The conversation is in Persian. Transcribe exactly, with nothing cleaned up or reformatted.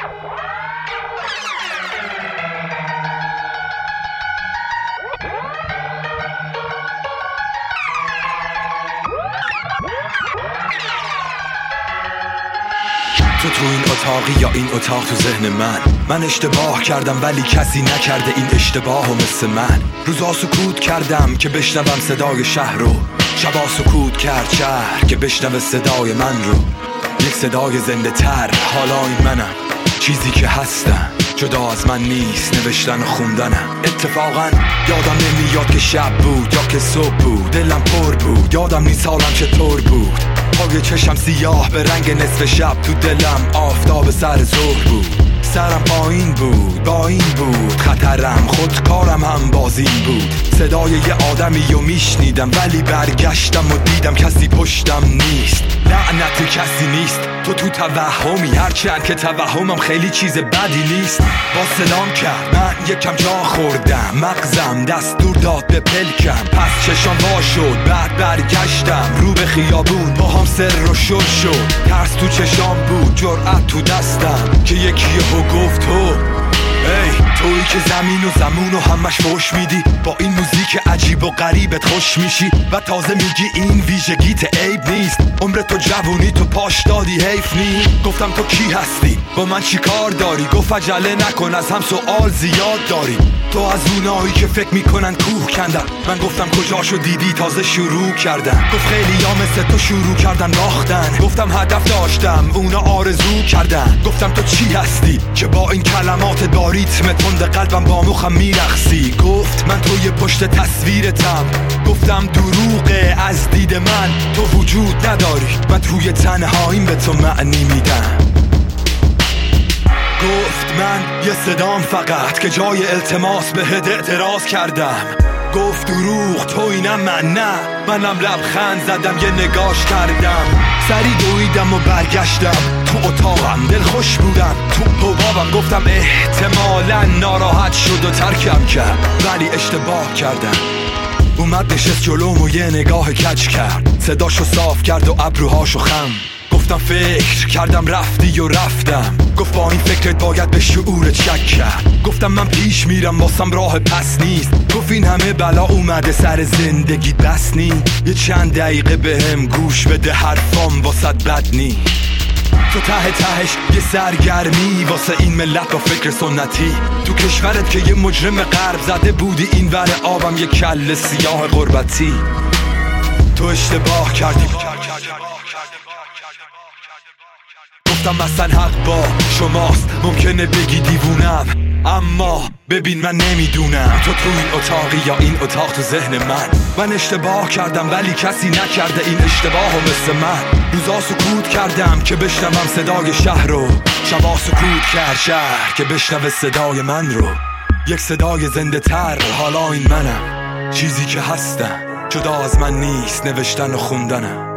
تو تو این اتاقی یا این اتاق تو ذهن من من اشتباه کردم ولی کسی نکرده این اشتباهو مثل من. روزا سکوت کردم که بشنوم صدای شهر رو، شبا سکوت کرد شهر که بشنوه صدای من رو. یک صدای زنده تر، حالا این منم، چیزی که هستم جدا از من نیست، نوشتن و خوندنم. اتفاقا یادم نمیاد که شب بود یا که صبح بود، دلم پر بود، یادم نیست حالم چطور بود. پای چشم سیاه به رنگ نصف شب، تو دلم آفتاب سر ظهر بود. سرم پایین بود، با این بود خطرم، خودکارم هم بازین بود. صدای یه آدمی رو میشنیدم ولی برگشتم و دیدم کسی پشتم نیست. لعنت کسی نیست، تو تو توهمی، هرچند که توهمم خیلی چیز بدی نیست. با سلام کرد، من یکم جا خوردم، مغزم دستور داد به پلکم، پس چشام وا شد، بعد برگشتم رو به خیابون، با هم سر و شل شد. ترس تو چشام بود، جرأت تو دستم که یکی یهو گفت تو ای تویی که زمین و زمون و همش فوش میدی، با این موزیک عجیب و غریبت خوش میشی و تازه میگی این ویژگیت عیب نیست. عمر تو جوونی تو پاش دادی، حیف نی. گفتم تو کی هستی، با من چی کار داری؟ گفت عجله نکن، از هم سوال زیاد داری. تو از اونایی که فکر میکنن کوه کندن. من گفتم کجاشو دیدی، تازه شروع کردن. گفت خیلی ها مثل تو شروع کردن باختن. گفتم هدف داشتم، اونا آرزو کردن. گفتم تو چی هستی که با این کلمات با ریتم تند قلبم با مخم میرقصی؟ گفت من توی پشت تصویرتم. گفتم دروغه از دید من، تو وجود نداری، من توی تنهاییم به تو معنی میدم. گفت من یه صدام فقط که جای التماس بهت اعتراض کردم. گفت دروغ تویی نه من، نه منم لبخند زدم یه نگاش کردم. سری دویدم و برگشتم تو اتاقم، دل خوش بودم تو حبابم. گفتم احتمالا ناراحت شد و ترکم کرد ولی اشتباه کردم. اومد نشست جلوم و یه نگاه کج کرد، صداشو صاف کرد و ابروهاشو خم. گفتم فکر کردم رفتی و رفتم. گفت با این فکرت باید به شعورت شک کرد. گفتم من پیش میرم، واسم راه پس نیست. گفت این همه بلا اومده سر زندگی بس نی. یه چند دقیقه بهم گوش بده، حرفام واسط بد نی. تو ته تهش یه سرگرمی واسه این ملت با فکر سنتی. تو کشورت که یه مجرم غرب زده بودی، این ور آبم یه کل سیاه غربتی. تو اشتباه کردی. گفتم مثلا حق با شماست، ممکنه بگی دیوونم، اما ببین من نمیدونم تو تو این اتاقی یا این اتاق تو ذهن من. من اشتباه کردم ولی کسی نکرده این اشتباهو مثل من. روزا سکوت کردم که بشنوم صدای شهر رو، شبا سکوت کرد شهر که بشنوه صدای من رو. یک صدای زنده تر، حالا این منم، چیزی که هستم جدا از من نیست، نوشتن و خوندنم.